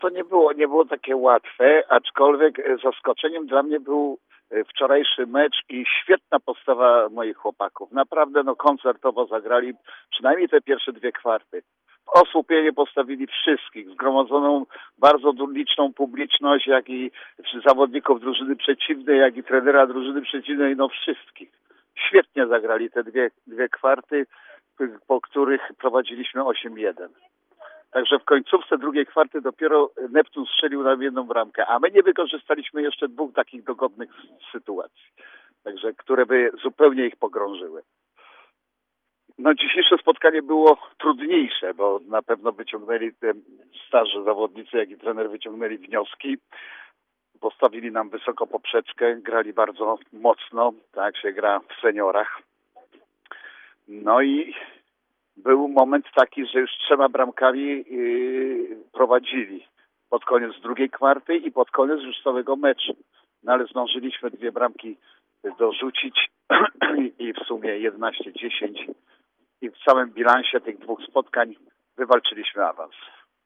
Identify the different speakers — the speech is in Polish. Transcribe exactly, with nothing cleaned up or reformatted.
Speaker 1: to nie było, nie było takie łatwe, aczkolwiek e, zaskoczeniem dla mnie był e, wczorajszy mecz i świetna postawa moich chłopaków. Naprawdę no koncertowo zagrali przynajmniej te pierwsze dwie kwarty. W osłupienie postawili wszystkich, zgromadzoną bardzo du- liczną publiczność, jak i zawodników drużyny przeciwnej, jak i trenera drużyny przeciwnej, no wszystkich. Świetnie zagrali te dwie, dwie kwarty, po których prowadziliśmy osiem jeden. Także w końcówce drugiej kwarty dopiero Neptun strzelił nam jedną bramkę, a my nie wykorzystaliśmy jeszcze dwóch takich dogodnych sytuacji, także które by zupełnie ich pogrążyły. No dzisiejsze spotkanie było trudniejsze, bo na pewno wyciągnęli te starzy zawodnicy, jak i trener wyciągnęli wnioski. Postawili nam wysoko poprzeczkę, grali bardzo mocno, tak się gra w seniorach. No i był moment taki, że już trzema bramkami yy, prowadzili pod koniec drugiej kwarty i pod koniec już całego meczu. No ale zdążyliśmy dwie bramki dorzucić i w sumie jedenaście dziesięć i w całym bilansie tych dwóch spotkań wywalczyliśmy awans.